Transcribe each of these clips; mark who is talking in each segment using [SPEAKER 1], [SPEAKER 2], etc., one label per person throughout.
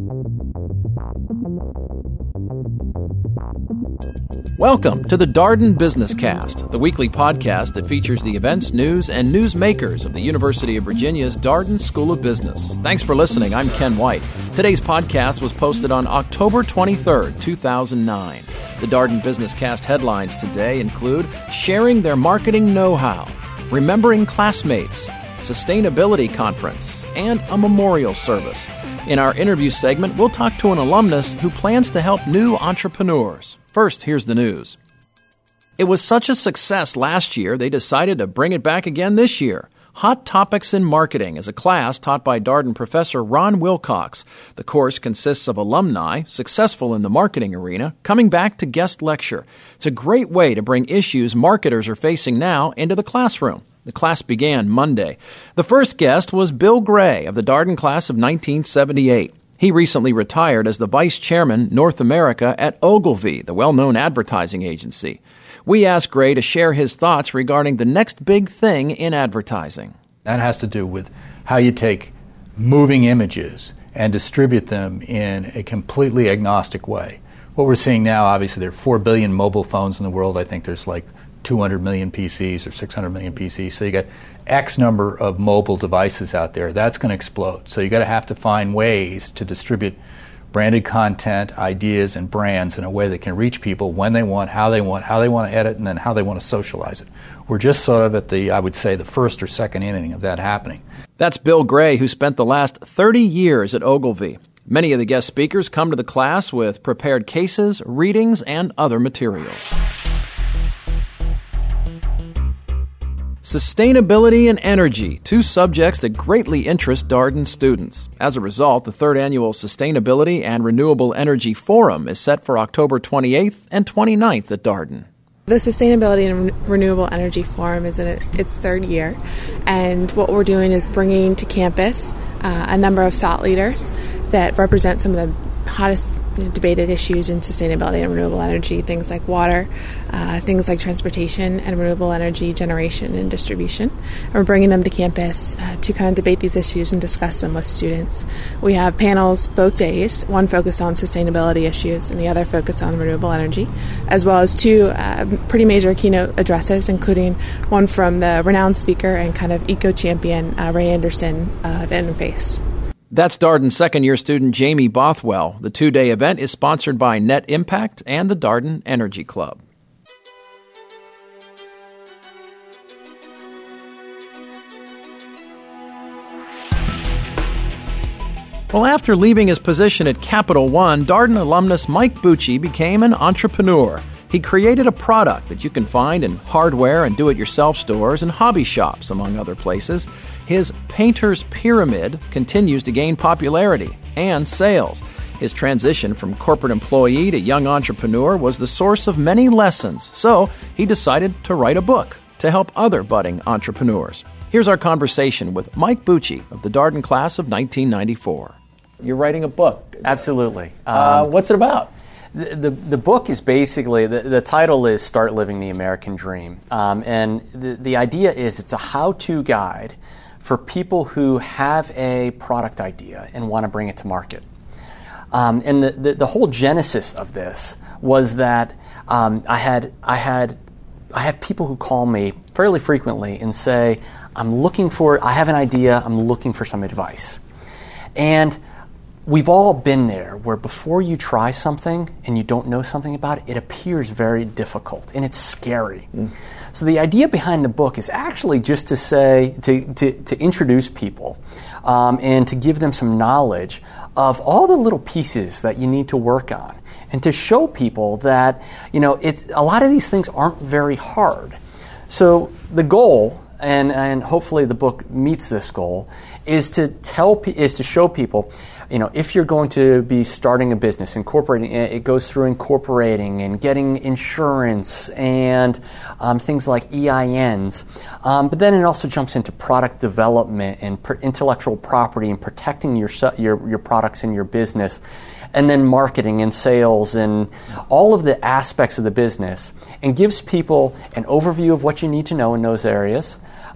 [SPEAKER 1] Welcome to the Darden Business Cast, the weekly podcast that features the events, news, and newsmakers of the University of Virginia's Darden School of Business. Thanks for listening. I'm Ken White. Today's podcast was posted on October 23rd, 2009. The Darden Business Cast headlines today include sharing their marketing know-how, remembering classmates, sustainability conference, and a memorial service. In our interview segment, we'll talk to an alumnus who plans to help new entrepreneurs. First, here's the news. It was such a success last year, they decided to bring it back again this year. Hot Topics in Marketing is a class taught by Darden professor Ron Wilcox. The course consists of alumni, successful in the marketing arena, coming back to guest lecture. It's a great way to bring issues marketers are facing now into the classroom. The class began Monday. The first guest was Bill Gray of the Darden class of 1978. He recently retired as the vice chairman, North America, at Ogilvy, the well-known advertising agency. We asked Gray to share his thoughts regarding the next big thing in advertising.
[SPEAKER 2] That has to do with how you take moving images and distribute them in a completely agnostic way. What we're seeing now, obviously, there are 4 billion mobile phones in the world. I think there's like 200 million PCs or 600 million PCs. So you got X number of mobile devices out there. That's going to explode. So you got to have to find ways to distribute branded content, ideas, and brands in a way that can reach people when they want, how they want to edit, and then how they want to socialize it. We're just sort of at the, I would say, the first or second inning of that happening.
[SPEAKER 1] That's Bill Gray, who spent the last 30 years at Ogilvy. Many of the guest speakers come to the class with prepared cases, readings, and other materials. Sustainability and energy, two subjects that greatly interest Darden students. As a result, the third annual Sustainability and Renewable Energy Forum is set for October 28th and 29th at Darden.
[SPEAKER 3] The Sustainability and Renewable Energy Forum is in its third year, and what we're doing is bringing to campus a number of thought leaders that represent some of the hottest debated issues in sustainability and renewable energy, things like water, things like transportation and renewable energy generation and distribution. And we're bringing them to campus to kind of debate these issues and discuss them with students. We have panels both days, one focused on sustainability issues and the other focused on renewable energy, as well as two pretty major keynote addresses, including one from the renowned speaker and kind of eco-champion Ray Anderson of Interface.
[SPEAKER 1] That's Darden second-year student Jamie Bothwell. The two-day event is sponsored by Net Impact and the Darden Energy Club. Well, after leaving his position at Capital One, Darden alumnus Mike Bucci became an entrepreneur. He created a product that you can find in hardware and do-it-yourself stores and hobby shops, among other places. His Painter's Pyramid continues to gain popularity and sales. His transition from corporate employee to young entrepreneur was the source of many lessons, so he decided to write a book to help other budding entrepreneurs. Here's our conversation with Mike Bucci of the Darden class of 1994. You're writing a book.
[SPEAKER 4] Absolutely.
[SPEAKER 1] What's it about?
[SPEAKER 4] The book is basically, the title is Start Living the American Dream. And the idea is it's a how-to guide for people who have a product idea and want to bring it to market. And the whole genesis of this was that I have people who call me fairly frequently and say, I have an idea, I'm looking for some advice. And we've all been there where before you try something and you don't know something about it, it appears very difficult and it's scary. So the idea behind the book is actually just to say, to introduce people and to give them some knowledge of all the little pieces that you need to work on, and to show people that, a lot of these things aren't very hard. So the goal, and hopefully the book meets this goal, is to show people, if you're going to be starting a business, incorporating, it goes through incorporating and getting insurance and things like EINs. But then it also jumps into product development and intellectual property and protecting your products in your business, and then marketing and sales and all of the aspects of the business, and gives people an overview of what you need to know in those areas,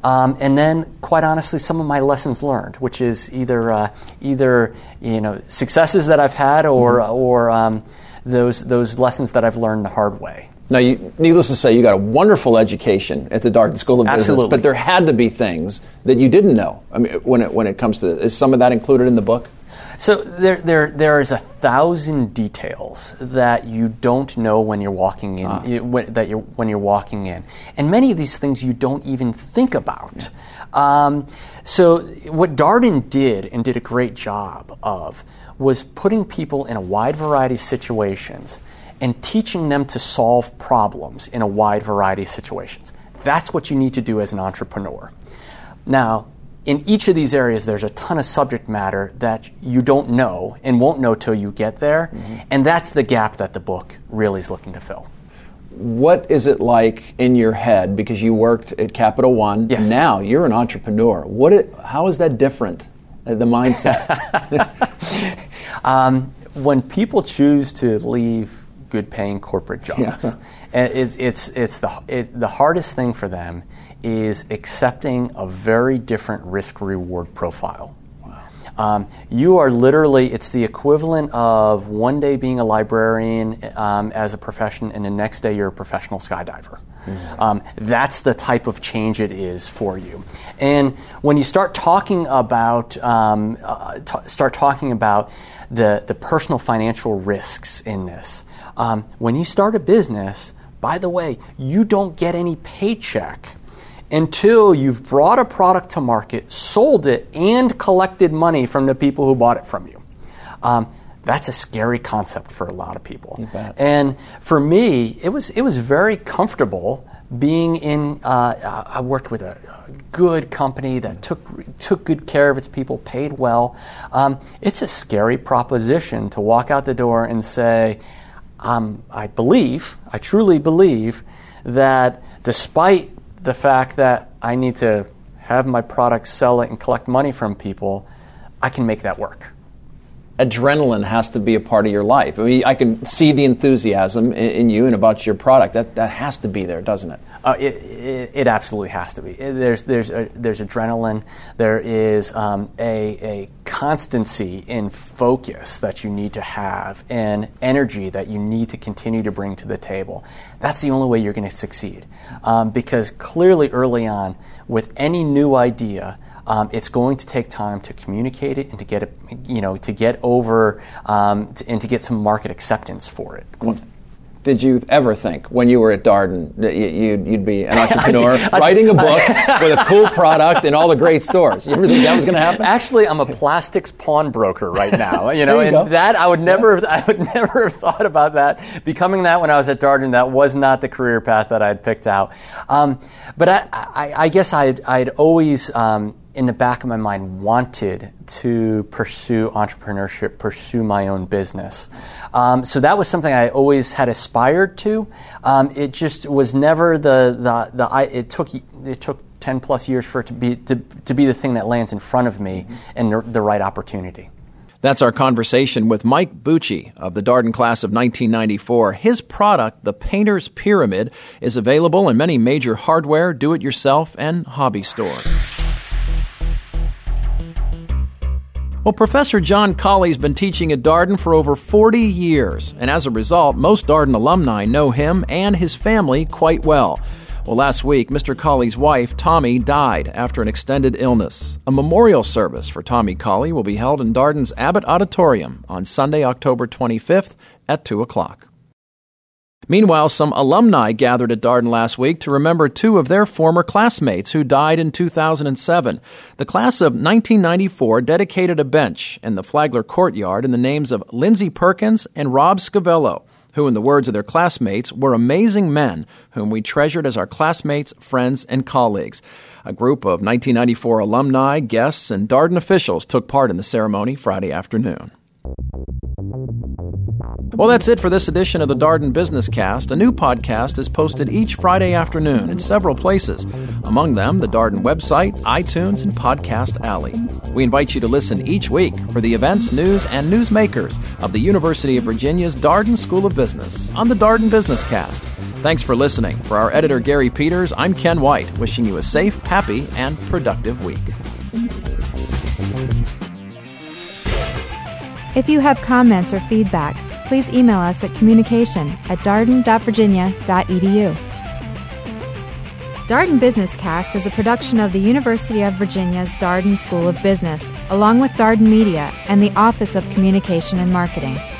[SPEAKER 4] And then, quite honestly, some of my lessons learned, which is either successes that I've had or those lessons that I've learned the hard way.
[SPEAKER 1] Now, needless to say, you got a wonderful education at the Darden School of Business.
[SPEAKER 4] Absolutely.
[SPEAKER 1] But there had to be things that you didn't know. I mean, when it comes to this, is some of that included in the book?
[SPEAKER 4] So there is 1,000 details that you don't know when you're walking in. When you're walking in, and many of these things you don't even think about. So what Darden did a great job of was putting people in a wide variety of situations and teaching them to solve problems in a wide variety of situations. That's what you need to do as an entrepreneur. Now, in each of these areas, there's a ton of subject matter that you don't know and won't know till you get there, and that's the gap that the book really is looking to fill.
[SPEAKER 1] What is it like in your head, because you worked at Capital One,
[SPEAKER 4] yes.
[SPEAKER 1] Now you're an entrepreneur. How is that different, the mindset?
[SPEAKER 4] When people choose to leave good-paying corporate jobs, it's the hardest thing for them is accepting a very different risk-reward profile. Wow. You are literally, it's the equivalent of one day being a librarian as a profession, and the next day you're a professional skydiver. Mm-hmm. That's the type of change it is for you. And when you start talking about the personal financial risks in this, when you start a business, by the way, you don't get any paycheck until you've brought a product to market, sold it, and collected money from the people who bought it from you. That's a scary concept for a lot of people.
[SPEAKER 1] You bet.
[SPEAKER 4] And for me, it was very comfortable being in. I worked with a good company that took good care of its people, paid well. It's a scary proposition to walk out the door and say, I truly believe that despite the fact that I need to have my product, sell it, and collect money from people, I can make that work.
[SPEAKER 1] Adrenaline has to be a part of your life. I mean, I can see the enthusiasm in you and about your product. That has to be there, doesn't it?
[SPEAKER 4] It absolutely has to be. There's adrenaline. There is a constancy in focus that you need to have, and energy that you need to continue to bring to the table. That's the only way you're going to succeed, because clearly early on, with any new idea, it's going to take time to communicate it and to get it, to get over and to get some market acceptance for it.
[SPEAKER 1] Did you ever think when you were at Darden that you'd be an entrepreneur writing a book with a cool product in all the great stores? You ever think that was going to happen?
[SPEAKER 4] Actually, I'm a plastics pawnbroker right now.
[SPEAKER 1] That
[SPEAKER 4] I would never have thought about that. Becoming that when I was at Darden, that was not the career path that I had picked out. But I guess I'd always, in the back of my mind, wanted to pursue entrepreneurship, pursue my own business. So that was something I always had aspired to. It just was never it took 10 plus years for it to be the thing that lands in front of me and the right opportunity.
[SPEAKER 1] That's our conversation with Mike Bucci of the Darden class of 1994. His product, the Painter's Pyramid, is available in many major hardware, do-it-yourself, and hobby stores. Well, Professor John Colley's been teaching at Darden for over 40 years, and as a result, most Darden alumni know him and his family quite well. Well, last week, Mr. Colley's wife, Tommy, died after an extended illness. A memorial service for Tommy Colley will be held in Darden's Abbott Auditorium on Sunday, October 25th at 2 o'clock. Meanwhile, some alumni gathered at Darden last week to remember two of their former classmates who died in 2007. The class of 1994 dedicated a bench in the Flagler Courtyard in the names of Lindsey Perkins and Rob Scavello, who, in the words of their classmates, were amazing men whom we treasured as our classmates, friends, and colleagues. A group of 1994 alumni, guests, and Darden officials took part in the ceremony Friday afternoon. Well, that's it for this edition of the Darden Business Cast. A new podcast is posted each Friday afternoon in several places, among them the Darden website, iTunes, and Podcast Alley. We invite you to listen each week for the events, news, and newsmakers of the University of Virginia's Darden School of Business on the Darden Business Cast. Thanks for listening. For our editor, Gary Peters, I'm Ken White, wishing you a safe, happy, and productive week.
[SPEAKER 5] If you have comments or feedback, please email us at communication@darden.virginia.edu. Darden Business Cast is a production of the University of Virginia's Darden School of Business, along with Darden Media and the Office of Communication and Marketing.